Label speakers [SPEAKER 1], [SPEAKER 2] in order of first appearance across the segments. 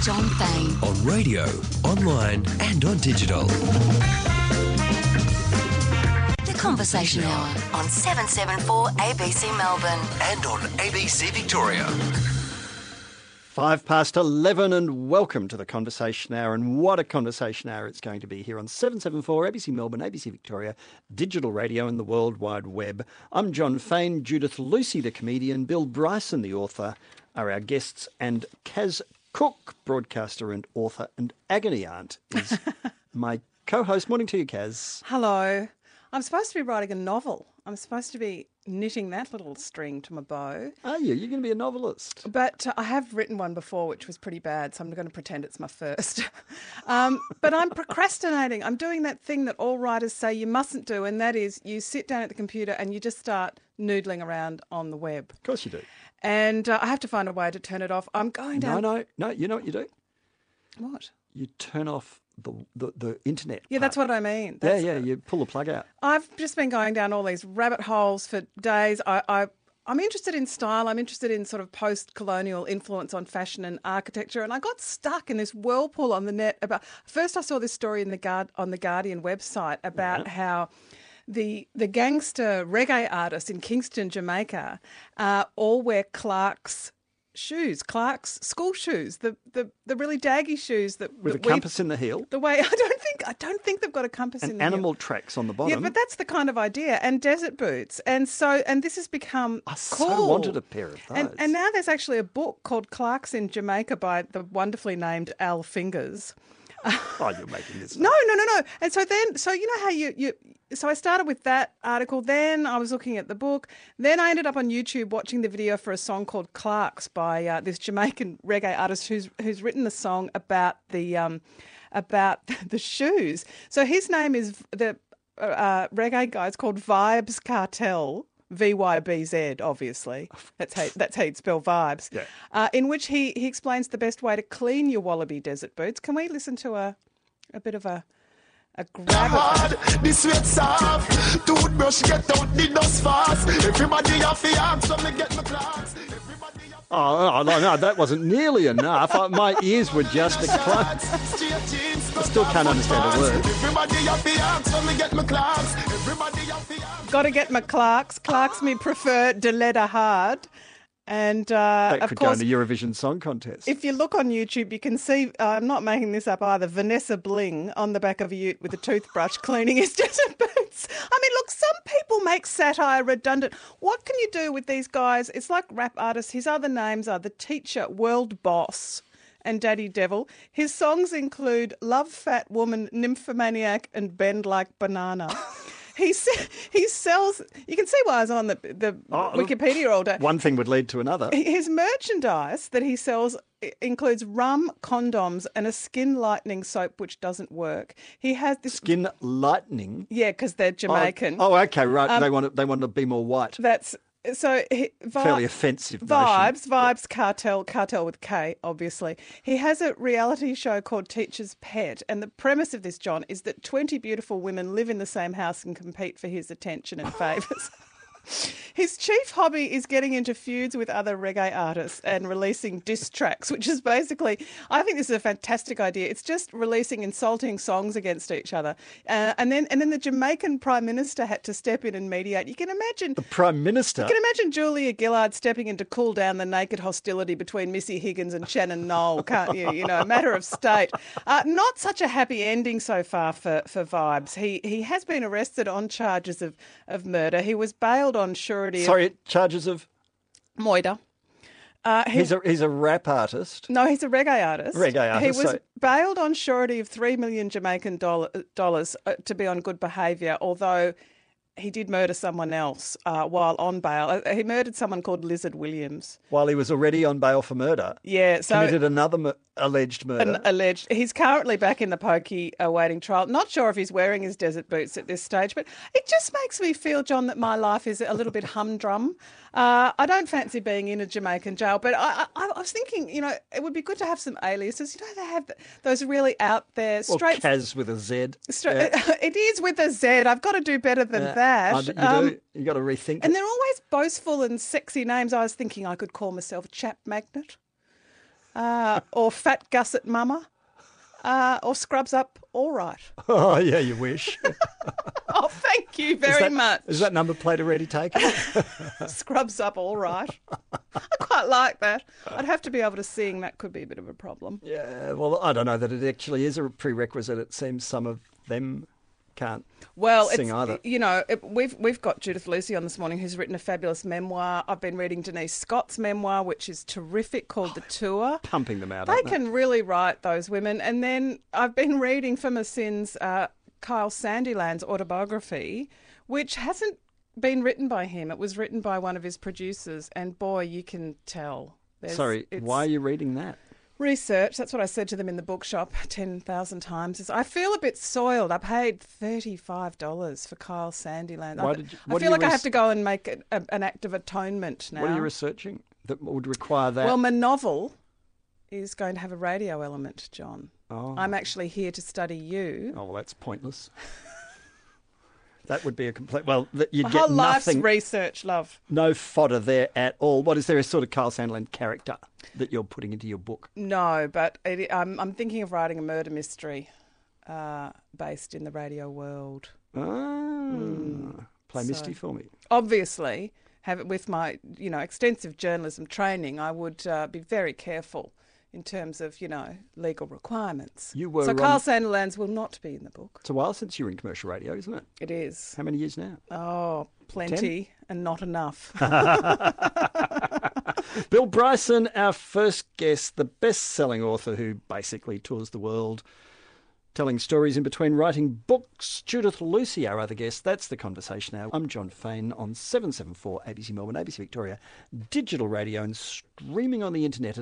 [SPEAKER 1] John Fane.
[SPEAKER 2] On radio, online and on digital.
[SPEAKER 1] The Conversation Hour on 774 ABC Melbourne.
[SPEAKER 2] And on ABC Victoria.
[SPEAKER 3] 11:05 and welcome to the Conversation Hour. And what a Conversation Hour it's going to be here on 774 ABC Melbourne, ABC Victoria, digital radio and the World Wide Web. I'm John Fane. Judith Lucy, the comedian, Bill Bryson, the author, are our guests, and Kaz Cook, broadcaster and author, and Agony Aunt is my co-host. Morning to you, Kaz.
[SPEAKER 4] Hello. I'm supposed to be writing a novel. I'm supposed to be knitting that little string to my bow.
[SPEAKER 3] Are you? You're going to be a novelist.
[SPEAKER 4] But I have written one before, which was pretty bad, so I'm going to pretend it's my first. But I'm procrastinating. I'm doing that thing that all writers say you mustn't do, and that is you sit down at the computer and you just start noodling around on the web.
[SPEAKER 3] Of course you do.
[SPEAKER 4] And I have to find a way to turn it off. I'm going down...
[SPEAKER 3] No, you know what you do?
[SPEAKER 4] What?
[SPEAKER 3] You turn off the internet.
[SPEAKER 4] Yeah,
[SPEAKER 3] part.
[SPEAKER 4] that's what I mean.
[SPEAKER 3] You pull the plug out.
[SPEAKER 4] I've just been going down all these rabbit holes for days. I'm interested in style. I'm interested in sort of post-colonial influence on fashion and architecture. And I got stuck in this whirlpool on the net about... First, I saw this story on the Guardian website about how the gangster reggae artists in Kingston, Jamaica, all wear Clark's shoes, Clark's school shoes, the really daggy shoes that
[SPEAKER 3] with a compass in the heel.
[SPEAKER 4] The way I don't think they've got a compass in the
[SPEAKER 3] animal
[SPEAKER 4] heel.
[SPEAKER 3] tracks on the bottom.
[SPEAKER 4] Yeah, but that's the kind of idea, and desert boots, and this has become
[SPEAKER 3] I
[SPEAKER 4] cool.
[SPEAKER 3] so wanted a pair of those.
[SPEAKER 4] And now there's actually a book called Clark's in Jamaica by the wonderfully named Al Fingers.
[SPEAKER 3] Oh, you're making this up.
[SPEAKER 4] No. And so you know how so I started with that article, then I was looking at the book, then I ended up on YouTube watching the video for a song called Clark's by this Jamaican reggae artist who's written a song about the shoes. So his name is the reggae guy. It's called Vybz Kartel. VYBZ, obviously. That's how you'd spell vibes.
[SPEAKER 3] Yeah.
[SPEAKER 4] In which he explains the best way to clean your Wallaby desert boots. Can we listen to a bit of a grab of it?
[SPEAKER 5] The sweat soft, toothbrush get out the dust fast. Everybody have to ask when me get my clocks.
[SPEAKER 3] Oh, no, that wasn't nearly enough. My ears were just a clutch. I still can't understand a word.
[SPEAKER 5] Everybody have to ask when me get my clocks. Everybody have to ask.
[SPEAKER 4] Got to get my Clarks. Clarks me prefer de leather hard. And
[SPEAKER 3] That
[SPEAKER 4] of
[SPEAKER 3] could
[SPEAKER 4] course,
[SPEAKER 3] go in the Eurovision Song Contest.
[SPEAKER 4] if you look on YouTube, you can see, I'm not making this up either, Vanessa Bling on the back of a ute with a toothbrush cleaning his desert boots. I mean, look, some people make satire redundant. What can you do with these guys? It's like rap artists. His other names are The Teacher, World Boss, and Daddy Devil. His songs include Love Fat Woman, Nymphomaniac, and Bend Like Banana. He sells... You can see why I was on the Wikipedia all day.
[SPEAKER 3] One thing would lead to another.
[SPEAKER 4] His merchandise that he sells includes rum, condoms, and a skin lightening soap which doesn't work. He has this...
[SPEAKER 3] Skin lightening?
[SPEAKER 4] Yeah, because they're Jamaican.
[SPEAKER 3] Oh, okay, right. They want to be more white.
[SPEAKER 4] That's... So
[SPEAKER 3] Fairly offensive notion.
[SPEAKER 4] Vybz Kartel with K, obviously. He has a reality show called Teacher's Pet, and the premise of this, John, is that 20 beautiful women live in the same house and compete for his attention and favours. His chief hobby is getting into feuds with other reggae artists and releasing diss tracks, which is basically, I think this is a fantastic idea. It's just releasing insulting songs against each other. And then the Jamaican Prime Minister had to step in and mediate. You can imagine...
[SPEAKER 3] The Prime Minister?
[SPEAKER 4] You can imagine Julia Gillard stepping in to cool down the naked hostility between Missy Higgins and Shannon Knoll, can't you? You know, a matter of state. Not such a happy ending so far for Vybz. He has been arrested on charges of murder. He was bailed on surety.
[SPEAKER 3] Sorry, charges of...
[SPEAKER 4] Moida.
[SPEAKER 3] He's a rap artist.
[SPEAKER 4] No, he's a reggae artist. He was
[SPEAKER 3] so-
[SPEAKER 4] bailed on surety of $3 million Jamaican dollars to be on good behaviour, although he did murder someone else while on bail. He murdered someone called Lizard Williams.
[SPEAKER 3] While he was already on bail for murder.
[SPEAKER 4] Yeah, so...
[SPEAKER 3] Committed another alleged murder.
[SPEAKER 4] Alleged. He's currently back in the pokey awaiting trial. Not sure if he's wearing his desert boots at this stage, but it just makes me feel, John, that my life is a little bit humdrum. I don't fancy being in a Jamaican jail, but I was thinking, you know, it would be good to have some aliases. You know, they have those really out there straight...
[SPEAKER 3] Or Kaz with a Z.
[SPEAKER 4] It is with a Z. I've got to do better than that.
[SPEAKER 3] You got to rethink
[SPEAKER 4] And
[SPEAKER 3] it.
[SPEAKER 4] they're always boastful and sexy names. I was thinking I could call myself Chap Magnet. or Fat Gusset Mama, or Scrubs Up All Right.
[SPEAKER 3] Oh, yeah, you wish.
[SPEAKER 4] Oh, thank you very much.
[SPEAKER 3] Is that number plate already taken?
[SPEAKER 4] Scrubs Up All Right. I quite like that. I'd have to be able to sing. That could be a bit of a problem.
[SPEAKER 3] Yeah, well, I don't know that it actually is a prerequisite. It seems some of them can't sing either.
[SPEAKER 4] You know, we've got Judith Lucy on this morning, who's written a fabulous memoir. I've been reading Denise Scott's memoir, which is terrific, called The Tour.
[SPEAKER 3] Pumping them out.
[SPEAKER 4] They can really write, those women. And then I've been reading for my sins Kyle Sandilands' autobiography, which hasn't been written by him. It was written by one of his producers, and boy, you can tell.
[SPEAKER 3] Sorry, why are you reading that?
[SPEAKER 4] Research, that's what I said to them in the bookshop 10,000 times. Is I feel a bit soiled. I paid $35 for Kyle Sandilands. I feel like I have to go and make an act of atonement now.
[SPEAKER 3] What are you researching that would require that?
[SPEAKER 4] Well, my novel is going to have a radio element, John.
[SPEAKER 3] Oh.
[SPEAKER 4] I'm actually here to study you.
[SPEAKER 3] Oh, well, that's pointless. That would be a complete... Well, you
[SPEAKER 4] My
[SPEAKER 3] get
[SPEAKER 4] whole life's
[SPEAKER 3] nothing...
[SPEAKER 4] research, love.
[SPEAKER 3] No fodder there at all. What, is there a sort of Kyle Sandilands character that you're putting into your book?
[SPEAKER 4] No, but I'm thinking of writing a murder mystery based in the radio world.
[SPEAKER 3] Play Misty for me.
[SPEAKER 4] Obviously, with my extensive journalism training, I would be very careful in terms of, legal requirements. Kyle Sandilands will not be in the book.
[SPEAKER 3] It's a while since you were in commercial radio, isn't it?
[SPEAKER 4] It is.
[SPEAKER 3] How many years now?
[SPEAKER 4] Oh, plenty. 10? And not enough.
[SPEAKER 3] Bill Bryson, our first guest, the best-selling author who basically tours the world telling stories in between writing books. Judith Lucy, our other guest. That's the conversation now. I'm John Fain on 774 ABC Melbourne, ABC Victoria, digital radio and streaming on the internet at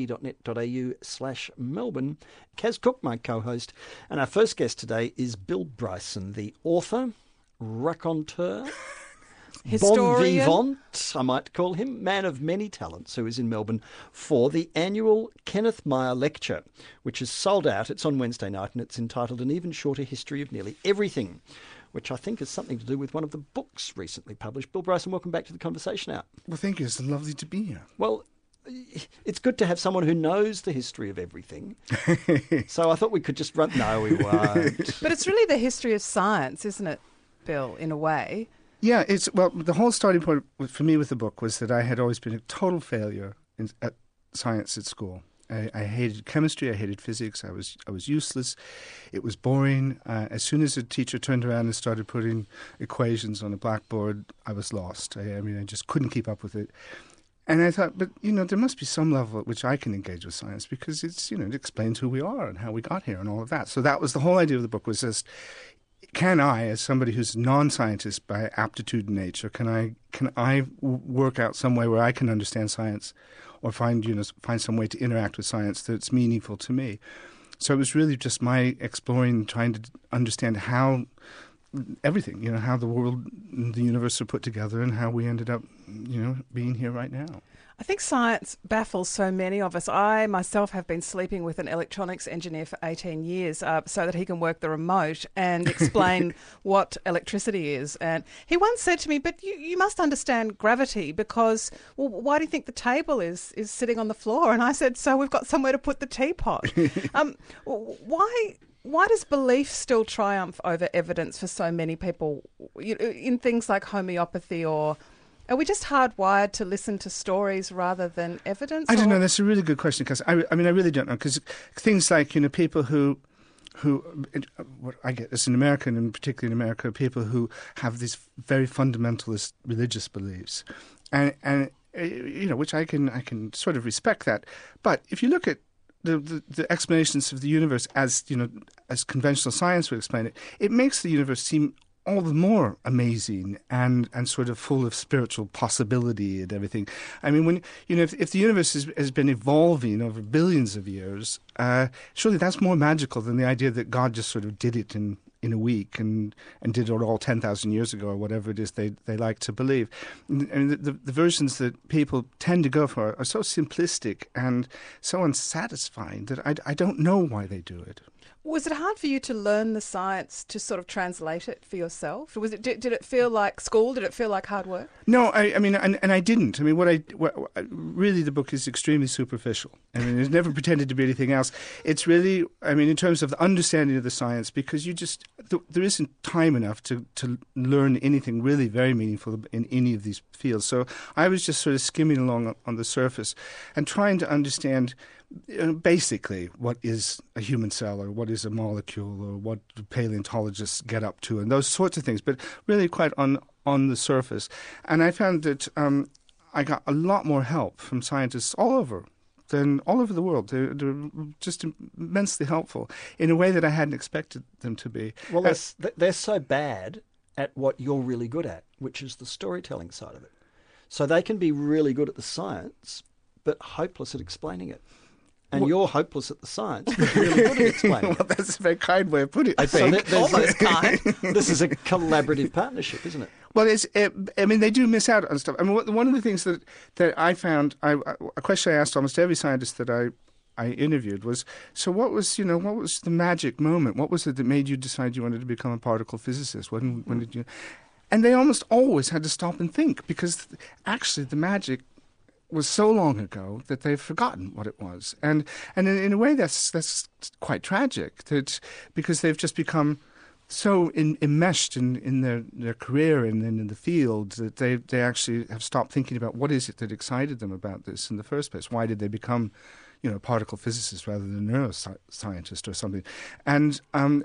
[SPEAKER 3] abc.net.au/Melbourne. Kaz Cook, my co-host. And our first guest today is Bill Bryson, the author, raconteur,
[SPEAKER 4] historian,
[SPEAKER 3] bon vivant, I might call him, man of many talents, who is in Melbourne for the annual Kenneth Myer Lecture, which is sold out. It's on Wednesday night, and it's entitled An Even Shorter History of Nearly Everything, which I think has something to do with one of the books recently published. Bill Bryson, welcome back to the conversation now.
[SPEAKER 6] Well, thank you. It's lovely to be here.
[SPEAKER 3] Well, it's good to have someone who knows the history of everything. So I thought we could just run... No, we won't.
[SPEAKER 4] But it's really the history of science, isn't it, Bill, in a way?
[SPEAKER 6] Yeah, the whole starting point for me with the book was that I had always been a total failure at science at school. I hated chemistry, I hated physics, I was useless, it was boring. As soon as a teacher turned around and started putting equations on a blackboard, I was lost. I just couldn't keep up with it. And I thought, but, there must be some level at which I can engage with science because it's, it explains who we are and how we got here and all of that. So that was the whole idea of the book, was just, can I, as somebody who's non-scientist by aptitude and nature, can I work out some way where I can understand science, or find some way to interact with science that's meaningful to me? So it was really just my exploring, trying to understand how everything, how the world and the universe are put together, and how we ended up, being here right now.
[SPEAKER 4] I think science baffles so many of us. I myself have been sleeping with an electronics engineer for 18 years so that he can work the remote and explain what electricity is. And he once said to me, but you must understand gravity because, well, why do you think the table is sitting on the floor? And I said, so we've got somewhere to put the teapot. Why does belief still triumph over evidence for so many people in things like homeopathy, or are we just hardwired to listen to stories rather than evidence?
[SPEAKER 6] I don't know. That's a really good question, because I really don't know, because things like people who what I get as an American, and particularly in America, people who have these very fundamentalist religious beliefs, and which I can sort of respect that. But if you look at the explanations of the universe as conventional science would explain it, it makes the universe seem all the more amazing and sort of full of spiritual possibility and everything. I mean, when if the universe has been evolving over billions of years, surely that's more magical than the idea that God just sort of did it in a week and did it all 10,000 years ago, or whatever it is they like to believe. And the versions that people tend to go for are so simplistic and so unsatisfying that I don't know why they do it.
[SPEAKER 4] Was it hard for you to learn the science to sort of translate it for yourself? Did it feel like school? Did it feel like hard work?
[SPEAKER 6] No, I mean, and I didn't. I mean, really, the book is extremely superficial. I mean, it's never pretended to be anything else. It's really, I mean, in terms of the understanding of the science, because there isn't time enough to learn anything really very meaningful in any of these fields. So I was just sort of skimming along on the surface and trying to understand basically what is a human cell, or what is a molecule, or what do paleontologists get up to, and those sorts of things, but really quite on the surface. And I found that I got a lot more help from scientists all over the world. They're just immensely helpful in a way that I hadn't expected them to be.
[SPEAKER 3] Well, they're so bad at what you're really good at, which is the storytelling side of it. So they can be really good at the science, but hopeless at explaining it. And you're hopeless at the science, but really good at explaining
[SPEAKER 6] Well, that's a very kind way of putting it, I
[SPEAKER 3] So
[SPEAKER 6] think.
[SPEAKER 4] Almost kind.
[SPEAKER 3] This is a collaborative partnership, isn't it?
[SPEAKER 6] Well, I mean, they do miss out on stuff. I mean, one of the things that I found, a question I asked almost every scientist that I interviewed was, so what was the magic moment? What was it that made you decide you wanted to become a particle physicist? When did you? And they almost always had to stop and think, because actually the magic was so long ago that they've forgotten what it was. And in a way that's quite tragic, because they've just become so enmeshed in their career and in the field that they actually have stopped thinking about what is it that excited them about this in the first place. Why did they become a particle physicist rather than a neuroscientist or something? And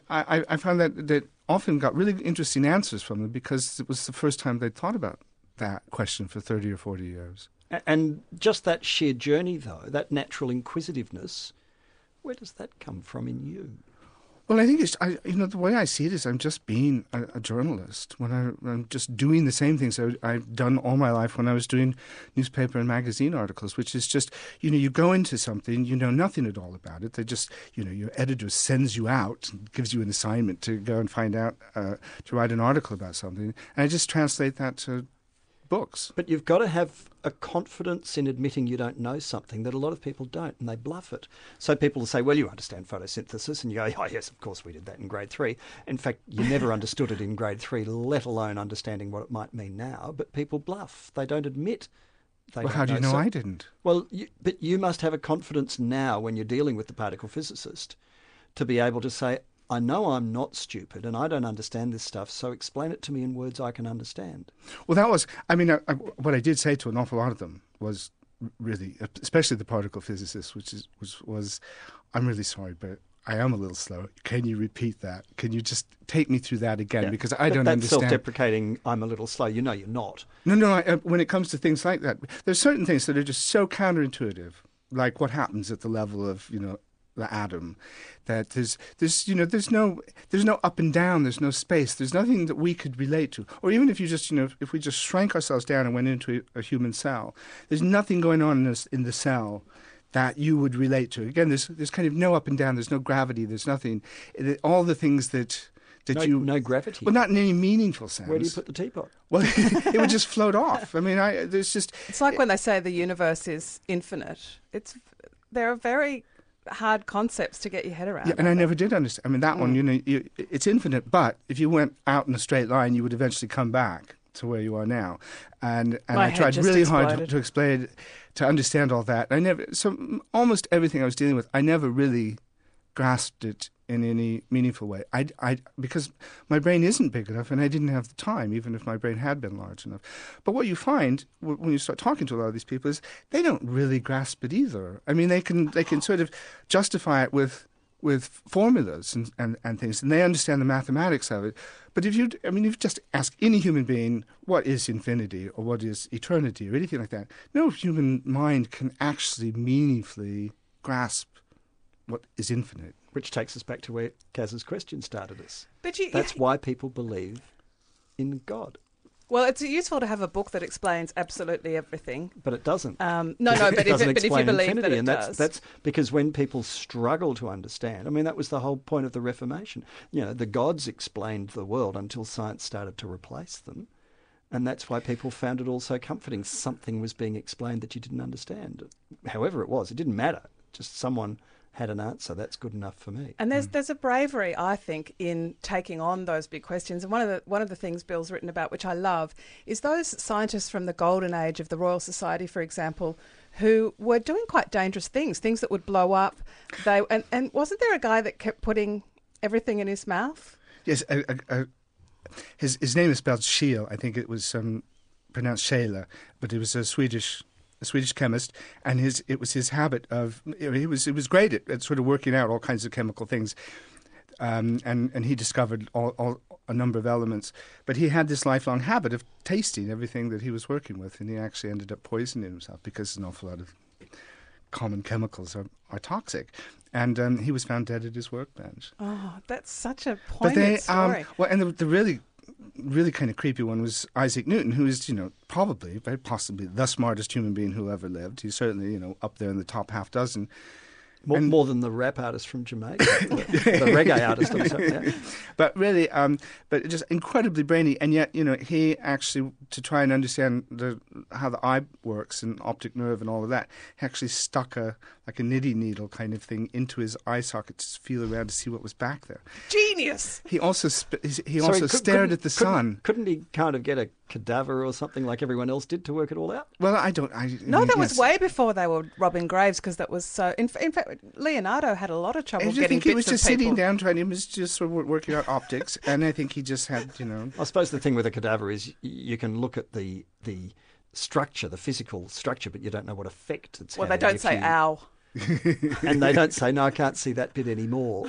[SPEAKER 6] I found that often got really interesting answers from them, because it was the first time they'd thought about that question for 30 or 40 years.
[SPEAKER 3] And just that sheer journey, though, that natural inquisitiveness, where does that come from in you?
[SPEAKER 6] Well, I think the way I see it is I'm just being a journalist. When I'm just doing the same things I've done all my life when I was doing newspaper and magazine articles, which is just, you go into something, you know nothing at all about it. They just, your editor sends you out and gives you an assignment to go and find out, to write an article about something. And I just translate that to books.
[SPEAKER 3] But you've got to have a confidence in admitting you don't know something that a lot of people don't, and they bluff it. So people will say, well, you understand photosynthesis, and you go, oh, yes, of course we did that in grade 3. In fact, you never understood it in grade 3, let alone understanding what it might mean now. But people bluff. They don't admit they
[SPEAKER 6] Well,
[SPEAKER 3] don't
[SPEAKER 6] how do you know
[SPEAKER 3] So-
[SPEAKER 6] I didn't?
[SPEAKER 3] Well, but you must have a confidence now when you're dealing with the particle physicist to be able to say, I know I'm not stupid and I don't understand this stuff, so explain it to me in words I can understand.
[SPEAKER 6] Well, that was, what I did say to an awful lot of them was really, especially the particle physicists, was I'm really sorry, but I am a little slow. Can you repeat that? Can you just take me through that again?
[SPEAKER 3] Yeah.
[SPEAKER 6] Because I
[SPEAKER 3] But
[SPEAKER 6] don't
[SPEAKER 3] that's
[SPEAKER 6] understand.
[SPEAKER 3] self-deprecating, I'm a little slow. You know you're not.
[SPEAKER 6] No. When it comes to things like that, there's certain things that are just so counterintuitive, like what happens at the level of, the atom, that there's no up and down, there's no space, there's nothing that we could relate to. Or even if you just, if we just shrank ourselves down and went into a human cell, there's nothing going on in the cell that you would relate to. Again, there's kind of no up and down, there's no gravity, there's nothing. All the things that
[SPEAKER 3] No gravity.
[SPEAKER 6] Well, not in any meaningful sense.
[SPEAKER 3] Where do you put the teapot?
[SPEAKER 6] Well, it would just float off. I mean,
[SPEAKER 4] It's like when they say the universe is infinite. There are very hard concepts to get your head around.
[SPEAKER 6] Yeah, and I never did understand. I mean, that one, it's infinite, but if you went out in a straight line, you would eventually come back to where you are now. And
[SPEAKER 4] My
[SPEAKER 6] I
[SPEAKER 4] head
[SPEAKER 6] tried
[SPEAKER 4] just
[SPEAKER 6] really
[SPEAKER 4] exploded.
[SPEAKER 6] hard to explain, to understand all that. So almost everything I was dealing with, I never really grasped it in any meaningful way. Because my brain isn't big enough, and I didn't have the time, even if my brain had been large enough. But what you find when you start talking to a lot of these people is they don't really grasp it either. I mean, they can sort of justify it with formulas and things, and they understand the mathematics of it. But if you just ask any human being what is infinity or what is eternity or anything like that, no human mind can actually meaningfully grasp what is infinite.
[SPEAKER 3] Which takes us back to where Kaz's question started us.
[SPEAKER 4] But
[SPEAKER 3] That's why people believe in God.
[SPEAKER 4] Well, it's useful to have a book that explains absolutely everything.
[SPEAKER 3] But it doesn't.
[SPEAKER 4] No, but if
[SPEAKER 3] doesn't
[SPEAKER 4] you
[SPEAKER 3] explain
[SPEAKER 4] believe
[SPEAKER 3] infinity,
[SPEAKER 4] that it
[SPEAKER 3] and
[SPEAKER 4] does.
[SPEAKER 3] that's because when people struggle to understand, I mean, that was the whole point of the Reformation. The gods explained the world until science started to replace them. And that's why people found it all so comforting. Something was being explained that you didn't understand. However it was, it didn't matter. Just someone had an answer. That's good enough for me.
[SPEAKER 4] And there's a bravery, I think, in taking on those big questions. And one of the things Bill's written about, which I love, is those scientists from the golden age of the Royal Society, for example, who were doing quite dangerous things that would blow up. And wasn't there a guy that kept putting everything in his mouth?
[SPEAKER 6] Yes, his name is spelled Scheele. I think it was pronounced Scheele, but he was a Swedish chemist, and it was his habit of he was great at sort of working out all kinds of chemical things, and he discovered a number of elements. But he had this lifelong habit of tasting everything that he was working with, and he actually ended up poisoning himself because an awful lot of common chemicals are toxic. And he was found dead at his workbench.
[SPEAKER 4] Oh, that's such a poignant story.
[SPEAKER 6] Well, and the really kind of creepy one was Isaac Newton, who is, probably, very possibly, the smartest human being who ever lived. He's certainly, up there in the top half dozen.
[SPEAKER 3] More than the rap artist from Jamaica, the reggae artist. Also, yeah.
[SPEAKER 6] But really, but just incredibly brainy, and yet, he actually, to try and understand how the eye works and optic nerve and all of that, he actually stuck a knitting needle kind of thing into his eye socket to feel around to see what was back there.
[SPEAKER 4] Genius!
[SPEAKER 6] He also stared at the sun.
[SPEAKER 3] Couldn't he kind of get a cadaver or something like everyone else did to work it all out?
[SPEAKER 6] Well,
[SPEAKER 4] that was way before they were robbing graves, because that was so. In fact, Leonardo had a lot of trouble getting bits of people.
[SPEAKER 6] I think he was just sitting down he was just sort of working out optics, and I think he just had,
[SPEAKER 3] I suppose the thing with a cadaver is you can look at the structure, the physical structure, but you don't know what effect it's having.
[SPEAKER 4] Well, they don't say ow.
[SPEAKER 3] And they don't say, no, I can't see that bit anymore.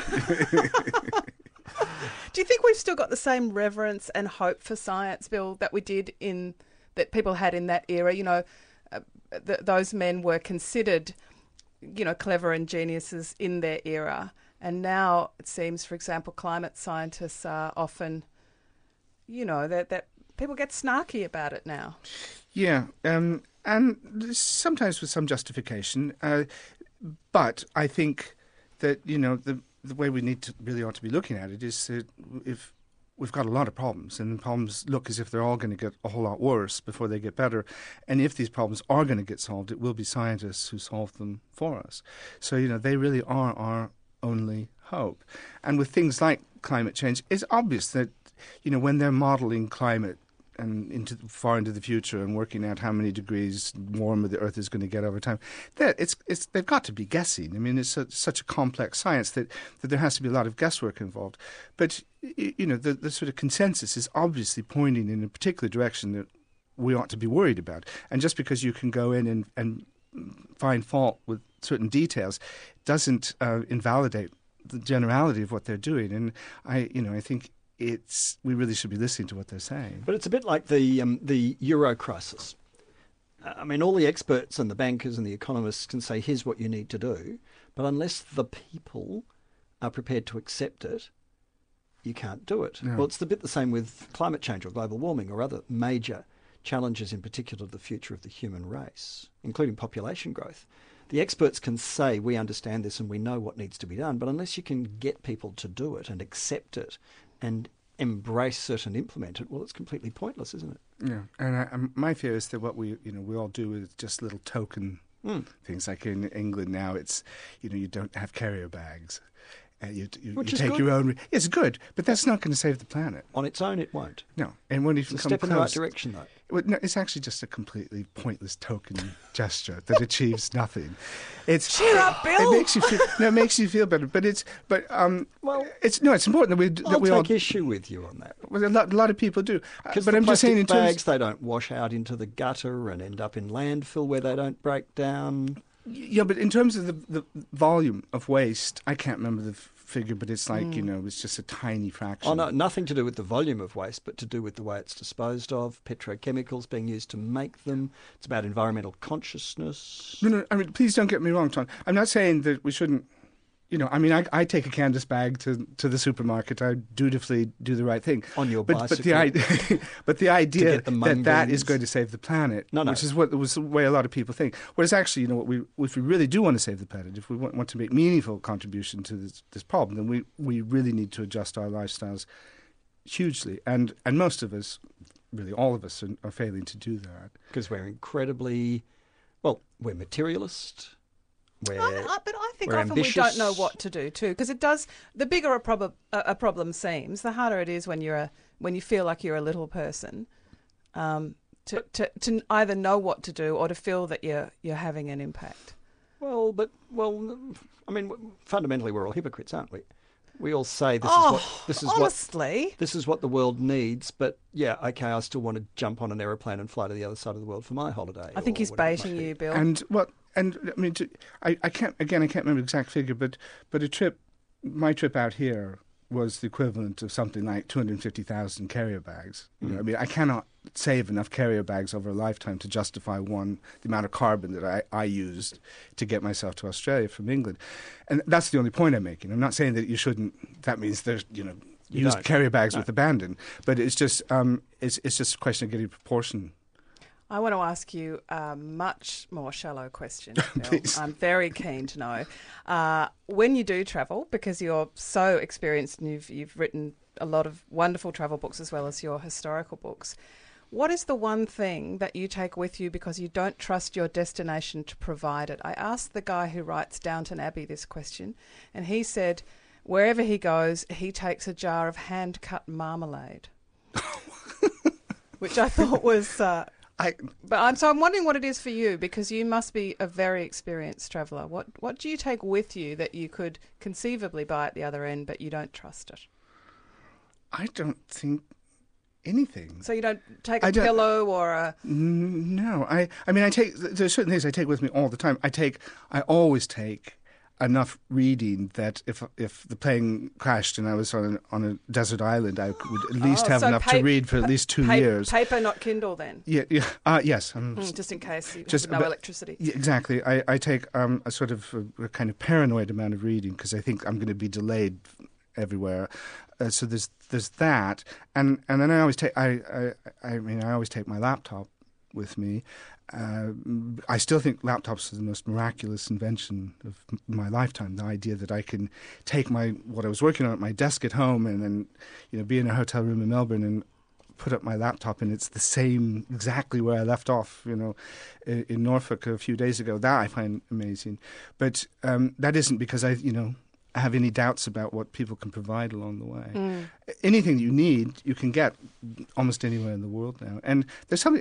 [SPEAKER 4] Do you think we've still got the same reverence and hope for science, Bill, that we did that people had in that era? Those men were considered, clever and geniuses in their era. And now it seems, for example, climate scientists are often, that people get snarky about it now.
[SPEAKER 6] Yeah, and sometimes with some justification. But I think that, the way we ought to be looking at it is that if we've got a lot of problems, and the problems look as if they're all going to get a whole lot worse before they get better. And if these problems are going to get solved, it will be scientists who solve them for us. So, they really are our only hope. And with things like climate change, it's obvious that, when they're modelling climate and far into the future and working out how many degrees warmer the Earth is going to get over time, that they've got to be guessing. I mean, it's such a complex science that there has to be a lot of guesswork involved. But the sort of consensus is obviously pointing in a particular direction that we ought to be worried about. And just because you can go in and find fault with certain details doesn't invalidate the generality of what they're doing. And I think we really should be listening to what they're saying.
[SPEAKER 3] But it's a bit like the Euro crisis. I mean, all the experts and the bankers and the economists can say, here's what you need to do. But unless the people are prepared to accept it, you can't do it. No. Well, it's a bit the same with climate change or global warming or other major challenges, in particular the future of the human race, including population growth. The experts can say, we understand this and we know what needs to be done, but unless you can get people to do it and accept it and embrace it and implement it, well, it's completely pointless, isn't it?
[SPEAKER 6] Yeah, and my fear is that what we all do is just little token things. Like in England now, it's you don't have carrier bags, and you take your own. It's good, but that's not going to save the planet
[SPEAKER 3] on its own. It won't.
[SPEAKER 6] No, and when
[SPEAKER 3] it's a step in the right direction, though.
[SPEAKER 6] Well, no, it's actually just a completely pointless token gesture that achieves nothing.
[SPEAKER 4] Cheer up, Bill.
[SPEAKER 6] It makes you feel better. But it's important that we all
[SPEAKER 3] take issue with you on that.
[SPEAKER 6] Well, a lot of people do.
[SPEAKER 3] But I'm just saying, in bags, they don't wash out into the gutter and end up in landfill where they don't break down.
[SPEAKER 6] Yeah, but in terms of the volume of waste, I can't remember the figure, but it's like, it's just a tiny fraction.
[SPEAKER 3] Oh, no, nothing to do with the volume of waste, but to do with the way it's disposed of, petrochemicals being used to make them. It's about environmental consciousness.
[SPEAKER 6] No, I mean, please don't get me wrong, Tom. I'm not saying that we shouldn't, I take a canvas bag to the supermarket. I dutifully do the right thing.
[SPEAKER 3] On your bicycle.
[SPEAKER 6] But the idea that is going to save the planet, which is the way a lot of people think. Whereas actually, if we really do want to save the planet, if we want to make meaningful contribution to this problem, then we really need to adjust our lifestyles hugely. And most of us, really all of us, are failing to do that.
[SPEAKER 3] Because we're we're materialist. We're,
[SPEAKER 4] But I think
[SPEAKER 3] we're
[SPEAKER 4] often
[SPEAKER 3] ambitious.
[SPEAKER 4] we don't know what to do too, because it does. The bigger a problem seems, the harder it is when you feel like you're a little person, to either know what to do or to feel that you're having an impact.
[SPEAKER 3] Well, I mean, fundamentally, we're all hypocrites, aren't we? We all say
[SPEAKER 4] Honestly,
[SPEAKER 3] this is what the world needs, but yeah, okay, I still want to jump on an aeroplane and fly to the other side of the world for my holiday.
[SPEAKER 4] I think
[SPEAKER 3] or
[SPEAKER 4] he's
[SPEAKER 3] whatever it might
[SPEAKER 4] baiting
[SPEAKER 3] be.
[SPEAKER 4] you, Bill.
[SPEAKER 6] And I mean, I can't remember the exact figure, but my trip out here was the equivalent of something like 250,000 carrier bags. You know, I mean, I cannot save enough carrier bags over a lifetime to justify the amount of carbon that I used to get myself to Australia from England. And that's the only point I'm making. I'm not saying that you shouldn't, that means there's, use
[SPEAKER 3] don't.
[SPEAKER 6] carrier bags with abandon, but it's just it's just a question of getting proportion.
[SPEAKER 4] I want to ask you a much more shallow question, Bill.
[SPEAKER 6] Please.
[SPEAKER 4] I'm very keen to know. When you do travel, because you're so experienced and you've written a lot of wonderful travel books as well as your historical books, what is the one thing that you take with you because you don't trust your destination to provide it? I asked the guy who writes Downton Abbey this question, and he said wherever he goes, he takes a jar of hand-cut marmalade, which I thought was... I'm wondering what it is for you, because you must be a very experienced traveller. What do you take with you that you could conceivably buy at the other end, but you don't trust it?
[SPEAKER 6] I don't think anything.
[SPEAKER 4] So you don't take a pillow or a...
[SPEAKER 6] No, I mean, there's certain things I take with me all the time. I always take enough reading that if the plane crashed and I was on a desert island, I would at least have enough to read for at least 2 years.
[SPEAKER 4] Paper, not Kindle, then?
[SPEAKER 6] Yeah. Yes.
[SPEAKER 4] Just in case you have no electricity.
[SPEAKER 6] Yeah, exactly. I take a sort of a kind of paranoid amount of reading because I think I'm going to be delayed everywhere. So there's that, and then I always take I always take my laptop with me. I still think laptops are the most miraculous invention of my lifetime. The idea that I can take what I was working on at my desk at home and then, be in a hotel room in Melbourne and put up my laptop and it's the same exactly where I left off, in Norfolk a few days ago. That I find amazing. But that isn't because I have any doubts about what people can provide along the way. Anything you need, you can get almost anywhere in the world now. And there's something,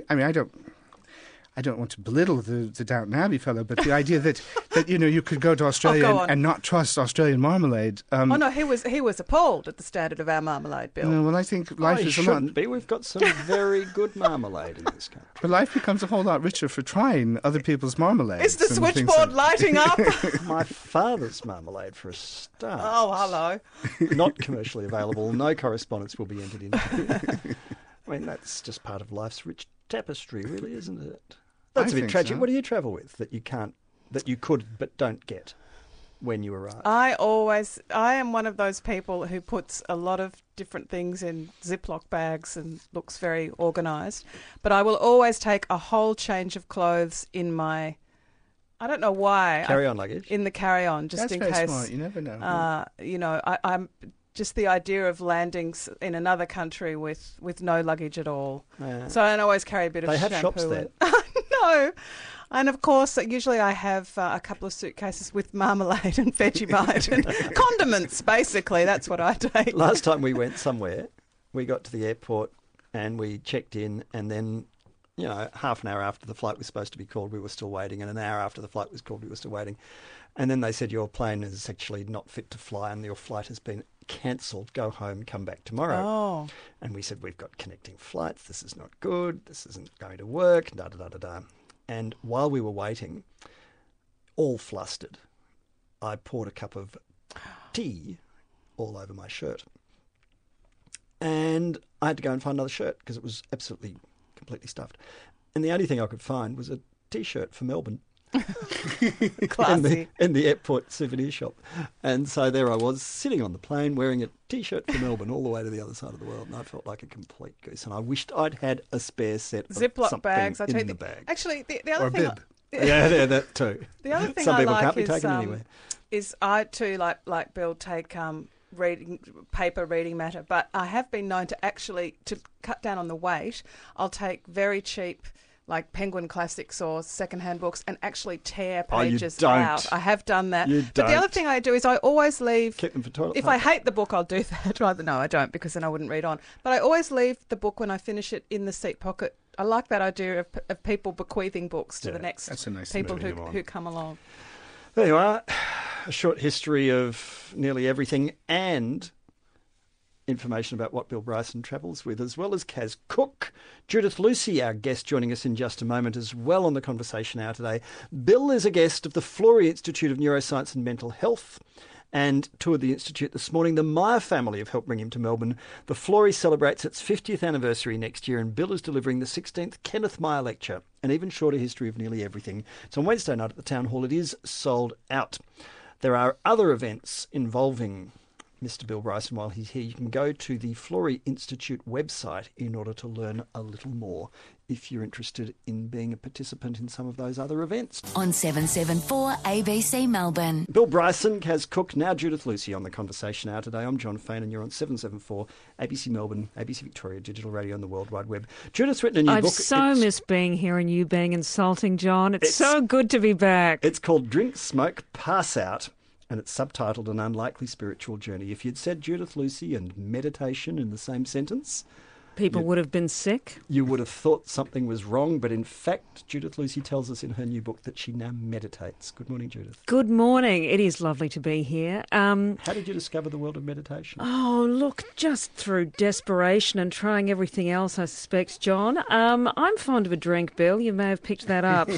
[SPEAKER 6] I don't want to belittle the Downton Abbey fellow, but the idea that you could go to Australia and not trust Australian marmalade.
[SPEAKER 4] No, he was appalled at the standard of our marmalade, Bill.
[SPEAKER 6] No, well, I think life is a lot.
[SPEAKER 3] Shouldn't be. We've got some very good marmalade in this country.
[SPEAKER 6] But life becomes a whole lot richer for trying other people's marmalade.
[SPEAKER 4] Is the switchboard lighting up?
[SPEAKER 3] My father's marmalade, for a start.
[SPEAKER 4] Oh, hello.
[SPEAKER 3] Not commercially available. No correspondence will be entered into. I mean, that's just part of life's rich tapestry, really, isn't it? That's a bit tragic.
[SPEAKER 6] So.
[SPEAKER 3] What do you travel with that you could but don't get when you arrive?
[SPEAKER 4] I am one of those people who puts a lot of different things in Ziploc bags and looks very organised. But I will always take a whole change of clothes in my, I don't know why.
[SPEAKER 3] Carry-on luggage?
[SPEAKER 4] In the carry-on, just
[SPEAKER 6] That's
[SPEAKER 4] in
[SPEAKER 6] very
[SPEAKER 4] case.
[SPEAKER 6] smart. You never know.
[SPEAKER 4] I'm just the idea of landing in another country with no luggage at all. So I always carry a bit of shampoo.
[SPEAKER 3] They have shops there.
[SPEAKER 4] No. And of course, usually I have a couple of suitcases with marmalade and Vegemite and condiments, basically. That's what I take.
[SPEAKER 3] Last time we went somewhere, we got to the airport and we checked in, and then, half an hour after the flight was supposed to be called, we were still waiting, and an hour after the flight was called, we were still waiting. And then they said, your plane is actually not fit to fly and your flight has been cancelled. Go home, come back tomorrow.
[SPEAKER 4] Oh.
[SPEAKER 3] And we said, we've got connecting flights. This is not good. This isn't going to work. Da-da-da-da-da. And while we were waiting, all flustered, I poured a cup of tea all over my shirt. And I had to go and find another shirt because it was absolutely, completely stuffed. And the only thing I could find was a T-shirt for Melbourne.
[SPEAKER 4] Classy.
[SPEAKER 3] in the airport souvenir shop. And so there I was, sitting on the plane wearing a T-shirt for Melbourne all the way to the other side of the world, and I felt like a complete goose. And I wished I'd had a spare set of
[SPEAKER 4] Ziploc
[SPEAKER 3] something
[SPEAKER 4] bags.
[SPEAKER 3] in the bag.
[SPEAKER 4] Actually, the other
[SPEAKER 6] Or a
[SPEAKER 4] thing...
[SPEAKER 6] bib.
[SPEAKER 3] Yeah, that too.
[SPEAKER 4] The other thing
[SPEAKER 3] Some
[SPEAKER 4] I
[SPEAKER 3] people
[SPEAKER 4] like
[SPEAKER 3] can't be taken anywhere.
[SPEAKER 4] is I too, like Bill, take paper reading matter, but I have been known to cut down on the weight. I'll take very cheap like Penguin Classics or secondhand books and actually tear
[SPEAKER 3] Oh, you
[SPEAKER 4] pages
[SPEAKER 3] don't.
[SPEAKER 4] out. I have done that.
[SPEAKER 3] You
[SPEAKER 4] But the other
[SPEAKER 3] don't.
[SPEAKER 4] thing I do is I always leave...
[SPEAKER 3] Keep them for toilet
[SPEAKER 4] If
[SPEAKER 3] paper.
[SPEAKER 4] I hate the book, I'll do that. Rather, no, I don't, because then I wouldn't read on. But I always leave the book when I finish it in the seat pocket. I like that idea of people bequeathing books to the next
[SPEAKER 6] that's a nice
[SPEAKER 4] people
[SPEAKER 3] moving them on.
[SPEAKER 4] who come along.
[SPEAKER 3] There you are. A short history of nearly everything and information about what Bill Bryson travels with, as well as Kaz Cook. Judith Lucy, our guest, joining us in just a moment as well on the Conversation Hour today. Bill is a guest of the Florey Institute of Neuroscience and Mental Health and toured the Institute this morning. The Meyer family have helped bring him to Melbourne. The Florey celebrates its 50th anniversary next year, and Bill is delivering the 16th Kenneth Meyer Lecture, an even shorter history of nearly everything. It's on Wednesday night at the Town Hall. It is sold out. There are other events involving Mr. Bill Bryson while he's here. You can go to the Florey Institute website in order to learn a little more if you're interested in being a participant in some of those other events.
[SPEAKER 1] On 774 ABC Melbourne.
[SPEAKER 3] Bill Bryson, Kaz Cook, now Judith Lucy on the Conversation Hour today. I'm John Fain and you're on 774 ABC Melbourne, ABC Victoria, digital radio and the World Wide Web. Judith's written a new
[SPEAKER 7] I've
[SPEAKER 3] book.
[SPEAKER 7] so missed being here and you being insulting, John. It's so good to be back.
[SPEAKER 3] It's called Drink, Smoke, Pass Out, and it's subtitled An Unlikely Spiritual Journey. If you'd said Judith Lucy and meditation in the same sentence,
[SPEAKER 7] People would have been sick.
[SPEAKER 3] you would have thought something was wrong, but in fact, Judith Lucy tells us in her new book that she now meditates. Good morning, Judith.
[SPEAKER 7] Good morning. It is lovely to be here.
[SPEAKER 3] How did you discover the world of meditation?
[SPEAKER 7] Oh, look, just through desperation and trying everything else, I suspect, John. I'm fond of a drink, Bill. You may have picked that up.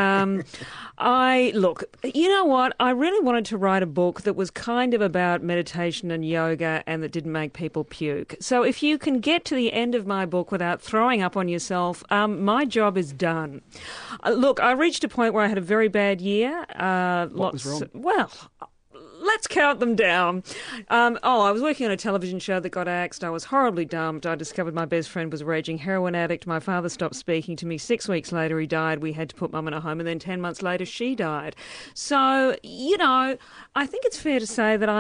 [SPEAKER 7] Look, you know what? I really wanted to write a book that was kind of about meditation and yoga and that didn't make people puke. So if you can get to the end of my book without throwing up on yourself, my job is done. Look, I reached a point where I had a very bad year.
[SPEAKER 3] What was wrong?
[SPEAKER 7] Well, let's count them down. I was working on a television show that got axed. I was horribly dumped. I discovered my best friend was a raging heroin addict. My father stopped speaking to me. 6 weeks later, he died. We had to put Mum in a home. And then 10 months later, she died. So, I think it's fair to say that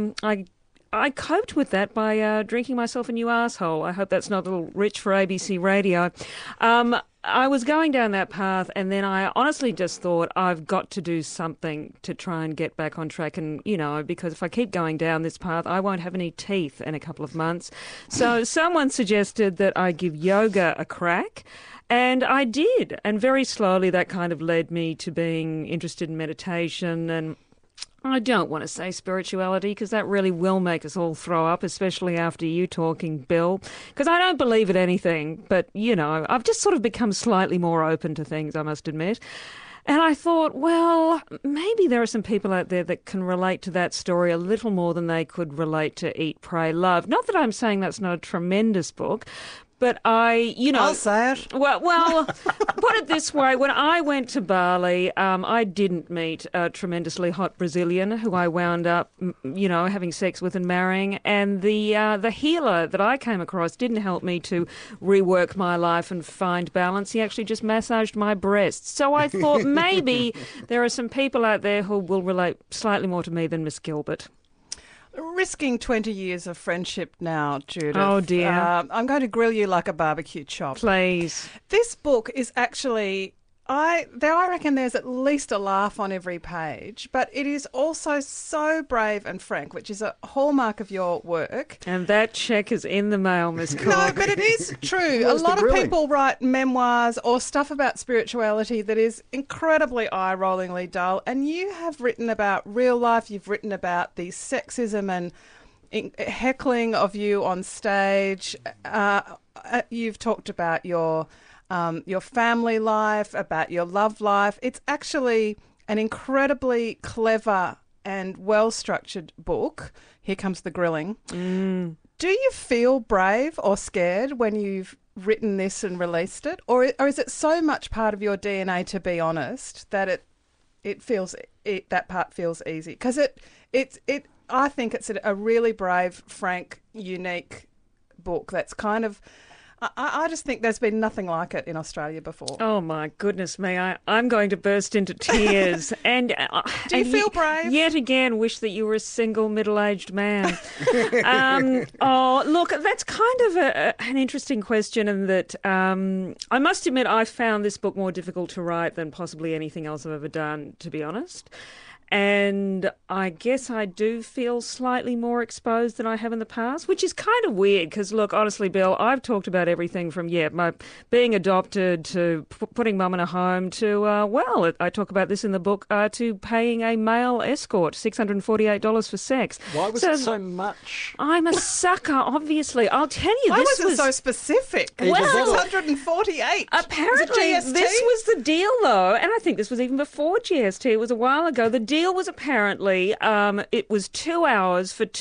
[SPEAKER 7] I coped with that by drinking myself a new asshole. I hope that's not a little rich for ABC Radio. I was going down that path, and then I honestly just thought I've got to do something to try and get back on track. And, because if I keep going down this path, I won't have any teeth in a couple of months. So someone suggested that I give yoga a crack. And I did. And very slowly that kind of led me to being interested in meditation and I don't want to say spirituality because that really will make us all throw up, especially after you talking, Bill, because I don't believe in anything. But, I've just sort of become slightly more open to things, I must admit. And I thought, well, maybe there are some people out there that can relate to that story a little more than they could relate to Eat, Pray, Love. Not that I'm saying that's not a tremendous book, but
[SPEAKER 4] I'll say it.
[SPEAKER 7] Well, put it this way. When I went to Bali, I didn't meet a tremendously hot Brazilian who I wound up, having sex with and marrying. And the healer that I came across didn't help me to rework my life and find balance. He actually just massaged my breasts. So I thought maybe there are some people out there who will relate slightly more to me than Miss Gilbert.
[SPEAKER 4] Risking 20 years of friendship now, Judith.
[SPEAKER 7] Oh, dear.
[SPEAKER 4] I'm going to grill you like a barbecue chop.
[SPEAKER 7] Please.
[SPEAKER 4] This book is actually... I reckon there's at least a laugh on every page, but it is also so brave and frank, which is a hallmark of your work.
[SPEAKER 7] And that cheque is in the mail, Miss Cook.
[SPEAKER 4] No, but it is true. A lot of people write memoirs or stuff about spirituality that is incredibly eye-rollingly dull, and you have written about real life, you've written about the sexism and heckling of you on stage. You've talked about your family life, about your love life. It's actually an incredibly clever and well-structured book. Here comes the grilling. Do you feel brave or scared when you've written this and released it? Or is it so much part of your DNA, to be honest, that that part feels easy? Because I think it's a really brave, frank, unique book that's kind of I just think there's been nothing like it in Australia before.
[SPEAKER 7] Oh, my goodness me. I'm going to burst into tears. And
[SPEAKER 4] do you feel brave?
[SPEAKER 7] Yet again, wish that you were a single middle-aged man. Look, that's kind of an interesting question, in that I must admit I found this book more difficult to write than possibly anything else I've ever done, to be honest. And I guess I do feel slightly more exposed than I have in the past, which is kind of weird because, look, honestly, Bill, I've talked about everything from, my being adopted to putting mum in a home to, I talk about this in the book, to paying a male escort $648 for sex.
[SPEAKER 3] Why was it so much?
[SPEAKER 7] I'm a sucker, obviously. I'll tell you,
[SPEAKER 4] Why was it so specific?
[SPEAKER 3] Well,
[SPEAKER 4] 648.
[SPEAKER 7] Apparently,
[SPEAKER 4] Was it GST?
[SPEAKER 7] this was the deal, though, and I think this was even before GST. It was a while ago. The deal was apparently it was 2 hours for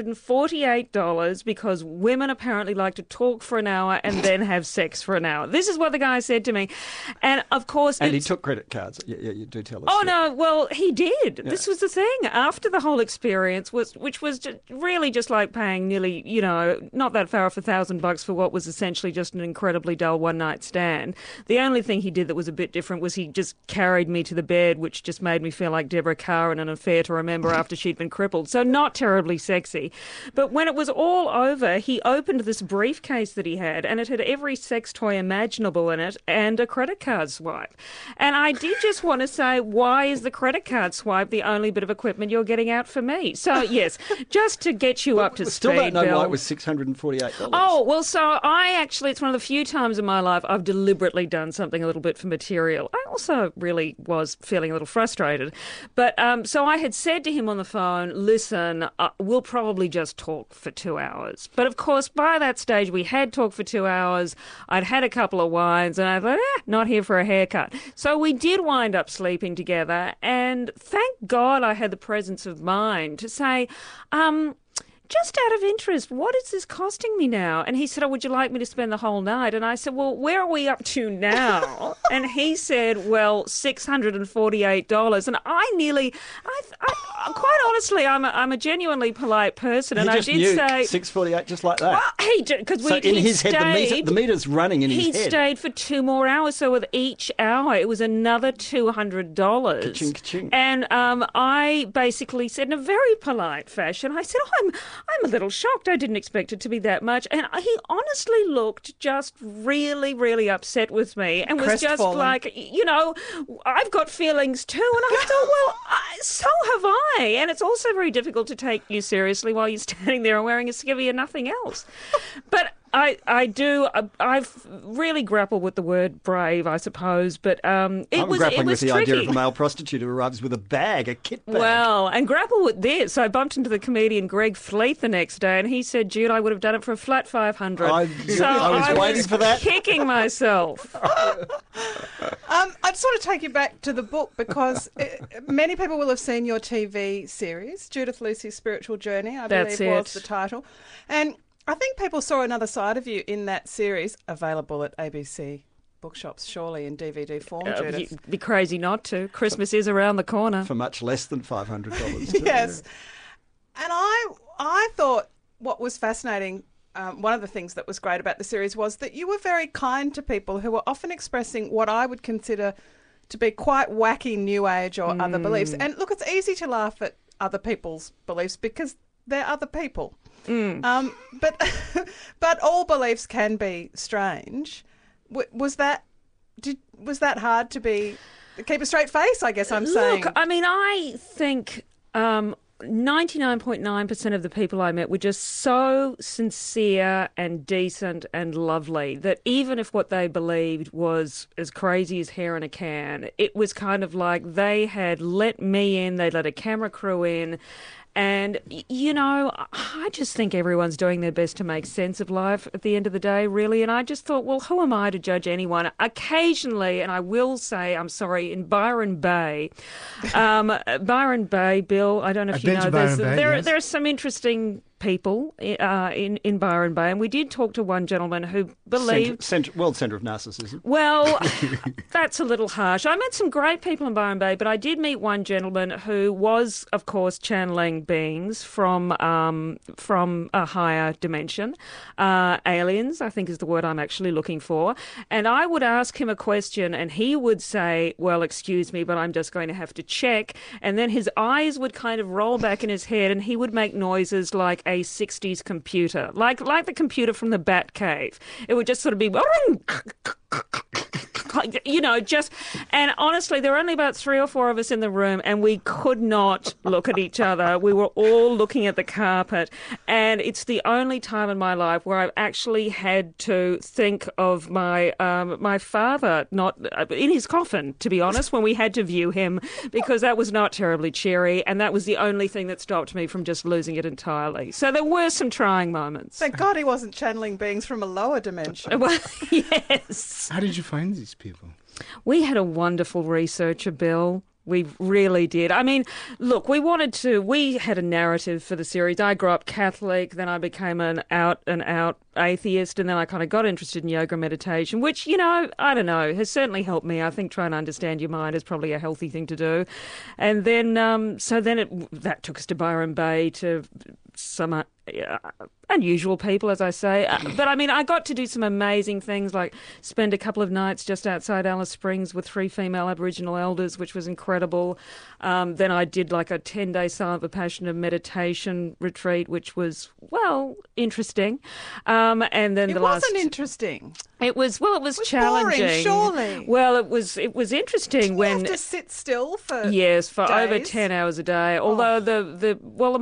[SPEAKER 7] $248 because women apparently like to talk for an hour and then have sex for an hour. This is what the guy said to me, and of course,
[SPEAKER 3] and he took credit cards. Yeah, you do tell us.
[SPEAKER 7] Oh no, well he did. Yeah. This was the thing after the whole experience which was really just like paying nearly not that far off $1,000 for what was essentially just an incredibly dull one night stand. The only thing he did that was a bit different was he just carried me to the bed, which just made me feel like Deborah Carr in an affair to remember after she'd been crippled. So not terribly sexy. But when it was all over, he opened this briefcase that he had, and it had every sex toy imaginable in it and a credit card swipe. And I did just want to say, why is the credit card swipe the only bit of equipment you're getting out for me? So, yes, just to get you up to speed,
[SPEAKER 3] still don't know
[SPEAKER 7] Bill.
[SPEAKER 3] why it was $648.
[SPEAKER 7] Oh, well, so it's one of the few times in my life I've deliberately done something a little bit for material. I also really was feeling a little frustrated. But so I had said to him on the phone, listen, we'll probably just talk for 2 hours. But of course, by that stage, we had talked for 2 hours. I'd had a couple of wines and I thought, not here for a haircut. So we did wind up sleeping together. And thank God I had the presence of mind to say, just out of interest, what is this costing me now? And he said, would you like me to spend the whole night? And I said, well, where are we up to now? And he said, well, $648. And I quite honestly, I'm a genuinely polite person. And I did say
[SPEAKER 3] $648 just like that.
[SPEAKER 7] Well, because
[SPEAKER 3] in his head, the meter's running in his head.
[SPEAKER 7] He stayed for 2 more hours. So with each hour, it was another $200.
[SPEAKER 3] Ka-ching, ka-ching.
[SPEAKER 7] And I basically said in a very polite fashion, I said, I'm a little shocked. I didn't expect it to be that much. And he honestly looked just really, really upset with me and was just like, I've got feelings too. And I thought, well, so have I. And it's also very difficult to take you seriously while you're standing there and wearing a skivvy and nothing else. But I've really grappled with the word brave, I suppose, but
[SPEAKER 3] I'm grappling with the idea of a male prostitute who arrives with a kit bag.
[SPEAKER 7] Well, and grapple with this. I bumped into the comedian Greg Fleet the next day, and he said, Jude, I would have done it for a flat $500.
[SPEAKER 3] I was waiting for that.
[SPEAKER 7] Kicking myself.
[SPEAKER 4] I'd sort of take you back to the book because many people will have seen your TV series, Judith Lucy's Spiritual Journey, I believe was the title. And I think people saw another side of you in that series, available at ABC bookshops, surely, in DVD form, Judith.
[SPEAKER 7] You'd be crazy not to. Christmas is around the corner.
[SPEAKER 3] For much less than $500.
[SPEAKER 4] Yes. And I thought what was fascinating, one of the things that was great about the series was that you were very kind to people who were often expressing what I would consider to be quite wacky New Age or other beliefs. And look, it's easy to laugh at other people's beliefs because they're other people. But all beliefs can be strange. Was that hard to keep a straight face? I guess I'm saying.
[SPEAKER 7] Look, I mean, I think 99.9% of the people I met were just so sincere and decent and lovely that even if what they believed was as crazy as hair in a can, it was kind of like they had let me in, they'd let a camera crew in. And, I just think everyone's doing their best to make sense of life at the end of the day, really. And I just thought, well, who am I to judge anyone? Occasionally, and I will say, I'm sorry, in Byron Bay, Bill, I don't know if you know, there are some interesting people in Byron Bay, and we did talk to one gentleman who believed...
[SPEAKER 3] World Centre of Narcissism.
[SPEAKER 7] Well, that's a little harsh. I met some great people in Byron Bay, but I did meet one gentleman who was, of course, channeling beings from a higher dimension. Aliens, I think is the word I'm actually looking for. And I would ask him a question, and he would say, well, excuse me, but I'm just going to have to check. And then his eyes would kind of roll back in his head, and he would make noises like a 60s computer, like the computer from the Batcave. It would just sort of be, and honestly, there were only about 3 or 4 of us in the room, and we could not look at each other. We were all looking at the carpet, and it's the only time in my life where I've actually had to think of my father not in his coffin, to be honest, when we had to view him, because that was not terribly cheery, and that was the only thing that stopped me from just losing it entirely. So there were some trying moments.
[SPEAKER 4] Thank God he wasn't channeling beings from a lower dimension.
[SPEAKER 7] Well, yes.
[SPEAKER 6] How did you find these people?
[SPEAKER 7] We had a wonderful researcher, Bill. We really did. I mean, look, we had a narrative for the series. I grew up Catholic, then I became an out atheist, and then I kind of got interested in yoga meditation, which, I don't know, has certainly helped me. I think trying to understand your mind is probably a healthy thing to do. And then, that took us to Byron Bay, to some unusual people, as I say. But I mean, I got to do some amazing things, like spend a couple of nights just outside Alice Springs with 3 female Aboriginal elders, which was incredible. Then I did like a 10-day silent vipassana meditation retreat, which was, well, interesting. And then
[SPEAKER 4] it wasn't interesting.
[SPEAKER 7] It was challenging.
[SPEAKER 4] Boring, surely.
[SPEAKER 7] Well, it was interesting when
[SPEAKER 4] you have to sit still for
[SPEAKER 7] days? Over 10 hours a day. Although the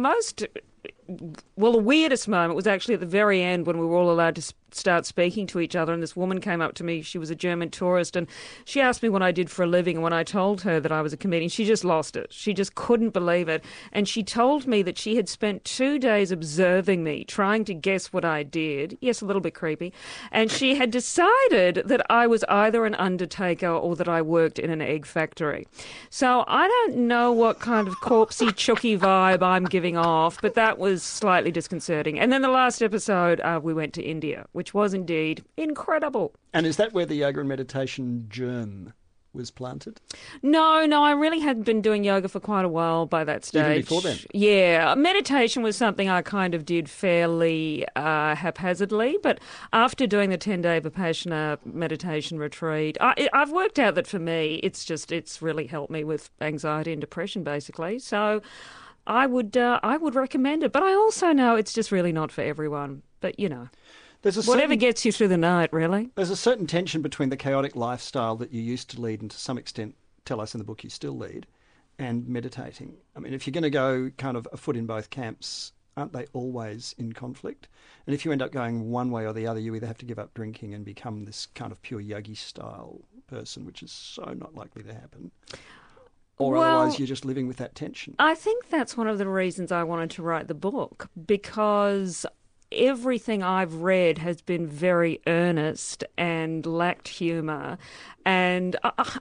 [SPEAKER 7] weirdest moment was actually at the very end, when we were all allowed to start speaking to each other, and this woman came up to me. She was a German tourist, and she asked me what I did for a living, and when I told her that I was a comedian, she just lost it. She just couldn't believe it. And she told me that she had spent 2 days observing me, trying to guess what I did. Yes, a little bit creepy. And she had decided that I was either an undertaker or that I worked in an egg factory. So I don't know what kind of corpsey chooky vibe I'm giving off, but that was slightly disconcerting. And then the last episode, we went to India, which was indeed incredible.
[SPEAKER 3] And is that where the yoga and meditation germ was planted?
[SPEAKER 7] No, I really had been doing yoga for quite a while by that stage.
[SPEAKER 3] Even before then?
[SPEAKER 7] Yeah, meditation was something I kind of did fairly haphazardly, but after doing the 10-day Vipassana meditation retreat, I've worked out that for me, it's really helped me with anxiety and depression, basically. So I would recommend it, but I also know it's just really not for everyone. But whatever gets you through the night, really.
[SPEAKER 3] There's a certain tension between the chaotic lifestyle that you used to lead, and to some extent tell us in the book you still lead, and meditating. I mean, if you're going to go kind of a foot in both camps, aren't they always in conflict? And if you end up going one way or the other, you either have to give up drinking and become this kind of pure yogi-style person, which is so not likely to happen. Or otherwise you're just living with that tension.
[SPEAKER 7] I think that's one of the reasons I wanted to write the book, because everything I've read has been very earnest and lacked humour. And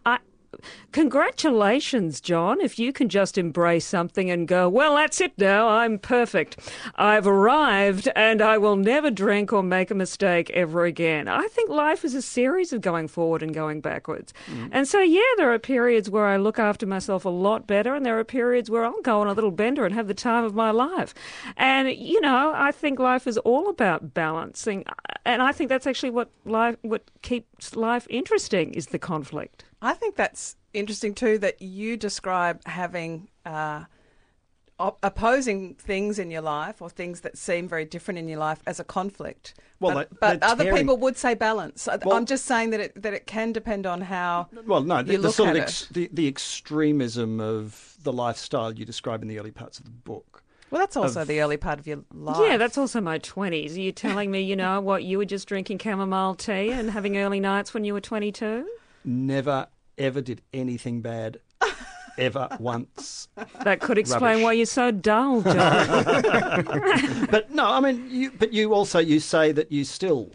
[SPEAKER 7] congratulations, John, if you can just embrace something and go, well, that's it now, I'm perfect. I've arrived and I will never drink or make a mistake ever again. I think life is a series of going forward and going backwards. And so, there are periods where I look after myself a lot better, and there are periods where I'll go on a little bender and have the time of my life. And, I think life is all about balancing. And I think that's actually what keeps life interesting, is the conflict.
[SPEAKER 4] I think that's interesting too, that you describe having opposing things in your life, or things that seem very different in your life, as a conflict.
[SPEAKER 3] Well,
[SPEAKER 4] but other people would say balance. I'm just saying that it can depend on how you look at it.
[SPEAKER 3] The extremism of the lifestyle you describe in the early parts of the book.
[SPEAKER 4] Well, that's also the early part of your life.
[SPEAKER 7] Yeah, that's also my 20s. Are you telling me, you were just drinking chamomile tea and having early nights when you were 22?
[SPEAKER 3] Never, ever did anything bad, ever once.
[SPEAKER 7] That could explain why you're so dull, John.
[SPEAKER 3] But no, I mean, you say that you still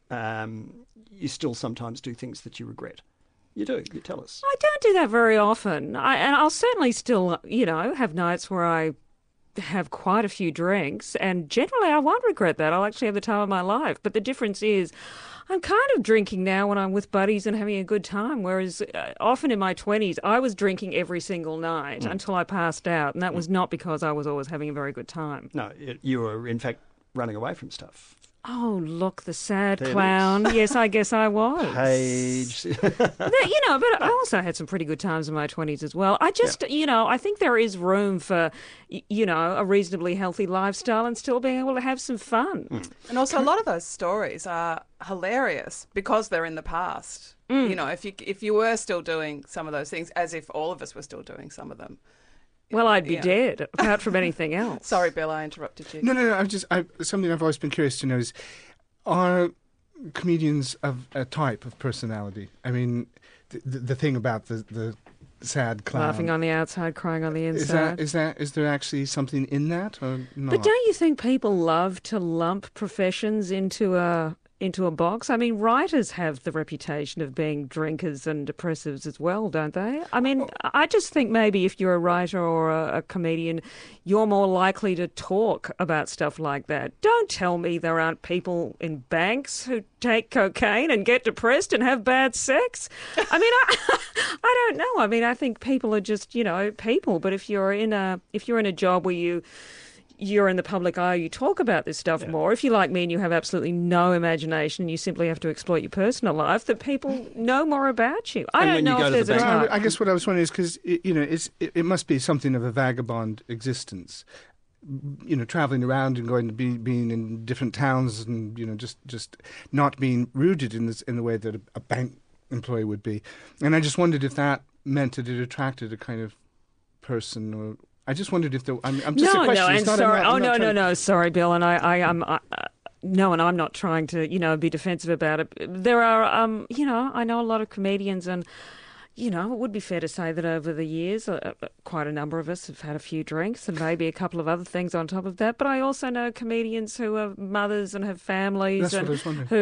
[SPEAKER 3] sometimes do things that you regret. You do. You tell us.
[SPEAKER 7] I don't do that very often. And I'll certainly still, have nights where I have quite a few drinks, and generally I won't regret that. I'll actually have the time of my life. But the difference is I'm kind of drinking now when I'm with buddies and having a good time, whereas often in my 20s I was drinking every single night until I passed out, and that was not because I was always having a very good time.
[SPEAKER 3] No, you were, in fact, running away from stuff.
[SPEAKER 7] Oh, look, the sad
[SPEAKER 3] There it
[SPEAKER 7] clown. Yes, I guess I was.
[SPEAKER 3] Page.
[SPEAKER 7] But I also had some pretty good times in my 20s as well. I just, I think there is room for, a reasonably healthy lifestyle and still being able to have some fun.
[SPEAKER 4] And also, a lot of those stories are hilarious because they're in the past. You know, if you were still doing some of those things, as if all of us were still doing some of them.
[SPEAKER 7] Well, I'd be dead, apart from anything else.
[SPEAKER 4] Sorry, Bill, I interrupted you.
[SPEAKER 6] No. Something I've always been curious to know is, are comedians of a type of personality? I mean, the thing about the sad clown,
[SPEAKER 7] Laughing on the outside, crying on the inside.
[SPEAKER 6] Is there actually something in that, or not?
[SPEAKER 7] But don't you think people love to lump professions into a box? I mean, writers have the reputation of being drinkers and depressives as well, don't they? I mean, I just think maybe if you're a writer or a comedian, you're more likely to talk about stuff like that. Don't tell me there aren't people in banks who take cocaine and get depressed and have bad sex. I mean, I don't know. I mean, I think people are just, people. But if you're in a job where you're in the public eye, you talk about this stuff more. If you're like me and you have absolutely no imagination, you simply have to exploit your personal life, that people know more about you. I don't know if there's a type.
[SPEAKER 6] I guess what I was wondering is because, it must be something of a vagabond existence. Traveling around and going to being in different towns and, just not being rooted in the way that a bank employee would be. And I just wondered if that meant that it attracted a kind of person, or I just wondered if there. I'm just a question.
[SPEAKER 7] No. Sorry, Bill, and and I'm not trying to, be defensive about it. There are, I know a lot of comedians, and it would be fair to say that over the years, quite a number of us have had a few drinks and maybe a couple of other things on top of that. But I also know comedians who are mothers and have families, and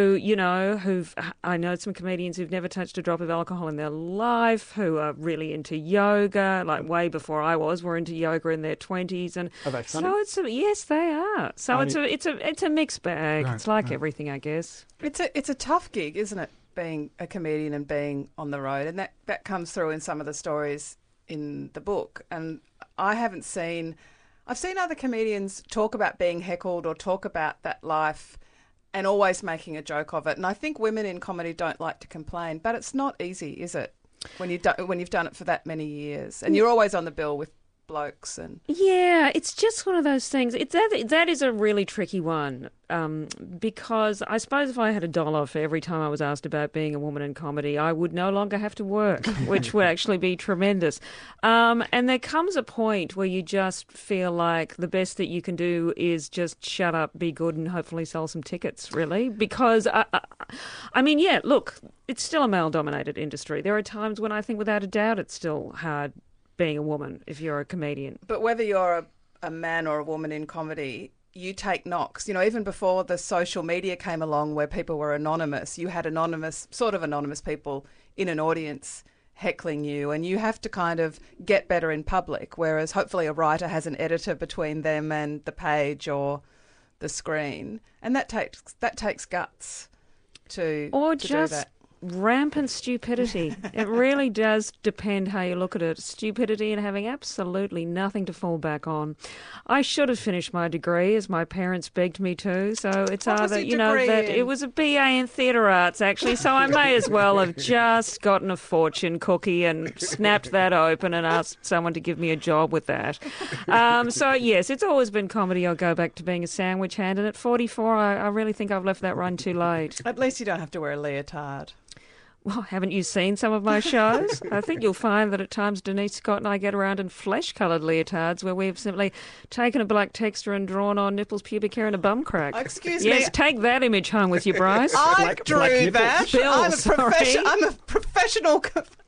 [SPEAKER 7] I know some comedians who've never touched a drop of alcohol in their life, who are really into yoga, like way before I were into yoga in their 20s. And
[SPEAKER 3] are they funny?
[SPEAKER 7] So yes, they are. So it's a mixed bag.
[SPEAKER 6] Right,
[SPEAKER 7] it's like everything, I guess.
[SPEAKER 4] It's a tough gig, isn't it? Being a comedian and being on the road, and that comes through in some of the stories in the book. And I've seen other comedians talk about being heckled or talk about that life and always making a joke of it. And I think women in comedy don't like to complain, but it's not easy, is it? When you've done it for that many years, and you're always on the bill with blokes and
[SPEAKER 7] it's just one of those things. That is a really tricky one, because I suppose if I had $1 for every time I was asked about being a woman in comedy, I would no longer have to work, which would actually be tremendous. And there comes a point where you just feel like the best that you can do is just shut up, be good, and hopefully sell some tickets, really. Because, look, it's still a male-dominated industry. There are times when I think without a doubt it's still hard being a woman if you're a comedian.
[SPEAKER 4] But whether you're a man or a woman in comedy, you take knocks. Even before the social media came along where people were anonymous, you had anonymous people in an audience heckling you, and you have to kind of get better in public, whereas hopefully a writer has an editor between them and the page or the screen. And that takes guts to do that.
[SPEAKER 7] Rampant stupidity. It really does depend how you look at it. Stupidity and having absolutely nothing to fall back on. I should have finished my degree, as my parents begged me to. So it's it was a BA in theatre arts, actually. So I may as well have just gotten a fortune cookie and snapped that open and asked someone to give me a job with that. So yes, it's always been comedy. I'll go back to being a sandwich hand, and at 44, I really think I've left that run too late.
[SPEAKER 4] At least you don't have to wear a leotard.
[SPEAKER 7] Well, haven't you seen some of my shows? I think you'll find that at times Denise Scott and I get around in flesh-coloured leotards where we've simply taken a black texture and drawn on nipples, pubic hair and a bum crack.
[SPEAKER 4] Excuse me.
[SPEAKER 7] Yes, take that image home with you, Bryce.
[SPEAKER 4] I drew that.
[SPEAKER 7] Bill,
[SPEAKER 4] I'm a professional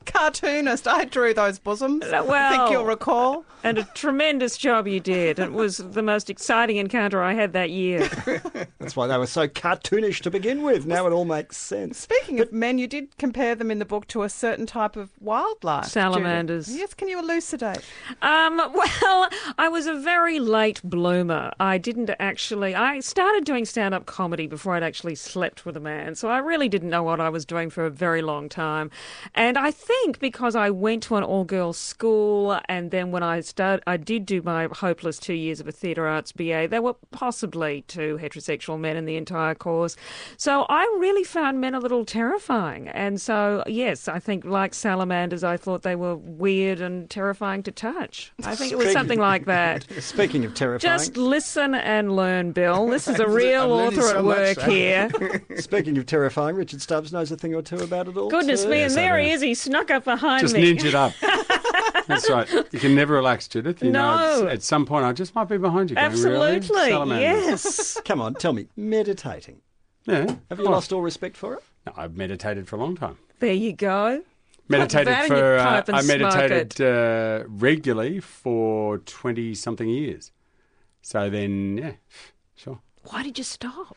[SPEAKER 4] cartoonist. I drew those bosoms. I
[SPEAKER 7] Well-
[SPEAKER 4] think you'll recall.
[SPEAKER 7] And a tremendous job you did. It was the most exciting encounter I had that year.
[SPEAKER 3] That's why they were so cartoonish to begin with. Now it all makes sense.
[SPEAKER 4] Speaking of men, you did compare them in the book to a certain type of wildlife.
[SPEAKER 7] Salamanders.
[SPEAKER 4] Judith. Yes, can you elucidate?
[SPEAKER 7] Well, I was a very late bloomer. I started doing stand-up comedy before I'd actually slept with a man, so I really didn't know what I was doing for a very long time. And I think because I went to an all-girls school, and then when I did do my hopeless 2 years of a theatre arts BA, there were possibly 2 heterosexual men in the entire course. So I really found men a little terrifying. And so, yes, I think like salamanders, I thought they were weird and terrifying to touch. I think it was something like that.
[SPEAKER 3] Speaking of terrifying,
[SPEAKER 7] Just listen and learn, Bill. This is a real
[SPEAKER 6] I'm learning
[SPEAKER 7] author
[SPEAKER 6] so
[SPEAKER 7] at
[SPEAKER 6] much,
[SPEAKER 7] work here.
[SPEAKER 3] speaking of terrifying, Richard Stubbs knows a thing or two about it all.
[SPEAKER 7] Goodness
[SPEAKER 3] too.
[SPEAKER 7] me, and there
[SPEAKER 8] I
[SPEAKER 7] he
[SPEAKER 8] do.
[SPEAKER 7] is. He snuck up behind
[SPEAKER 8] Just
[SPEAKER 7] me.
[SPEAKER 8] ninja up. That's right. You can never relax, Judith. You know,
[SPEAKER 7] No.
[SPEAKER 8] at some point, I just might be behind you. Going,
[SPEAKER 7] Absolutely,
[SPEAKER 8] really? Salamanders.
[SPEAKER 7] yes.
[SPEAKER 3] Come on, tell me, meditating.
[SPEAKER 8] Yeah.
[SPEAKER 3] Have you lost all respect for it?
[SPEAKER 8] No, I've meditated for a long time.
[SPEAKER 7] There you go.
[SPEAKER 8] Meditated
[SPEAKER 7] that in
[SPEAKER 8] for.
[SPEAKER 7] your pipe and
[SPEAKER 8] I
[SPEAKER 7] smoke
[SPEAKER 8] meditated regularly for 20-something years. So then, yeah, sure.
[SPEAKER 7] Why did you stop?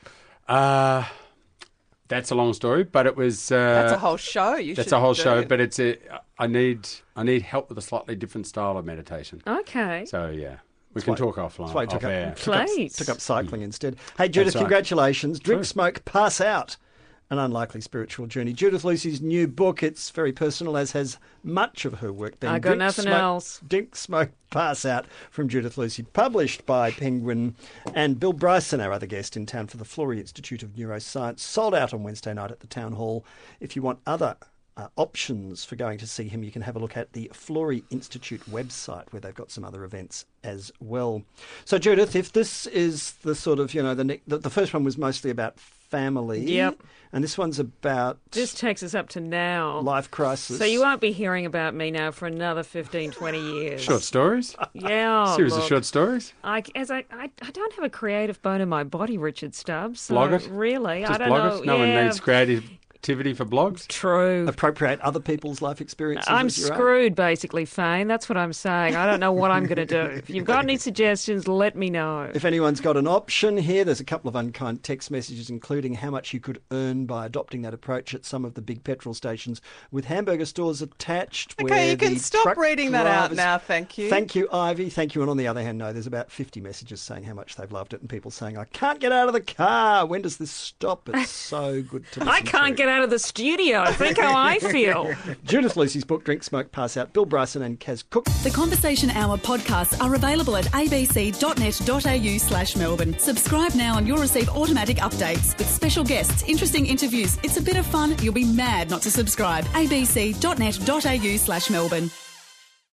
[SPEAKER 8] That's a long story, but it was.
[SPEAKER 4] That's a whole show.
[SPEAKER 8] That's a whole show, but it's I need help with a slightly different style of meditation.
[SPEAKER 7] Okay.
[SPEAKER 8] So yeah, we can talk offline.
[SPEAKER 3] That's why I
[SPEAKER 8] off air.
[SPEAKER 7] Please.
[SPEAKER 3] took up cycling instead. Hey, Judith,
[SPEAKER 8] That's right.
[SPEAKER 3] congratulations. Drink,
[SPEAKER 8] True.
[SPEAKER 3] Smoke, Pass Out. An Unlikely Spiritual Journey. Judith Lucy's new book. It's very personal, as has much of her work been.
[SPEAKER 7] I got nothing else.
[SPEAKER 3] Drink, Smoke, Pass Out from Judith Lucy, published by Penguin. And Bill Bryson, our other guest in town for the Florey Institute of Neuroscience, sold out on Wednesday night at the Town Hall. If you want other options for going to see him, you can have a look at the Florey Institute website, where they've got some other events as well. So, Judith, if this is the sort of, the first one was mostly about family.
[SPEAKER 7] Yep.
[SPEAKER 3] And this one's about
[SPEAKER 7] This takes us up to now.
[SPEAKER 3] life crisis.
[SPEAKER 7] So you won't be hearing about me now for another 15, 20 years.
[SPEAKER 8] Short stories?
[SPEAKER 7] Yeah.
[SPEAKER 8] Series of
[SPEAKER 7] look,
[SPEAKER 8] short stories?
[SPEAKER 7] I don't have a creative bone in my body, Richard Stubbs. So
[SPEAKER 8] Blog it?
[SPEAKER 7] Really?
[SPEAKER 8] Just
[SPEAKER 7] I don't
[SPEAKER 8] blog
[SPEAKER 7] know.
[SPEAKER 8] it? No one
[SPEAKER 7] Yeah,
[SPEAKER 8] needs creativity for blogs?
[SPEAKER 7] True.
[SPEAKER 3] appropriate other people's life experiences.
[SPEAKER 7] I'm
[SPEAKER 3] as your own.
[SPEAKER 7] screwed, basically, Fane. That's what I'm saying. I don't know what I'm going to do. If you've got any suggestions, let me know.
[SPEAKER 3] If anyone's got an option here, there's a couple of unkind text messages, including how much you could earn by adopting that approach at some of the big petrol stations with hamburger stores attached.
[SPEAKER 4] Okay,
[SPEAKER 3] where
[SPEAKER 4] you can
[SPEAKER 3] the
[SPEAKER 4] stop
[SPEAKER 3] truck
[SPEAKER 4] reading that out
[SPEAKER 3] drivers-
[SPEAKER 4] now, thank you.
[SPEAKER 3] Thank you, Ivy. Thank you. And on the other hand, no, there's about 50 messages saying how much they've loved it, and people saying, I can't get out of the car. When does this stop? It's so good to listen
[SPEAKER 7] I can't
[SPEAKER 3] to.
[SPEAKER 7] get out of the studio. Think how I feel.
[SPEAKER 3] Judith Lucy's book, Drink, Smoke, Pass Out. Bill Bryson and Kaz Cook.
[SPEAKER 9] The Conversation Hour podcasts are available at abc.net.au/Melbourne. Subscribe now and you'll receive automatic updates with special guests, interesting interviews. It's a bit of fun. You'll be mad not to subscribe. abc.net.au/Melbourne.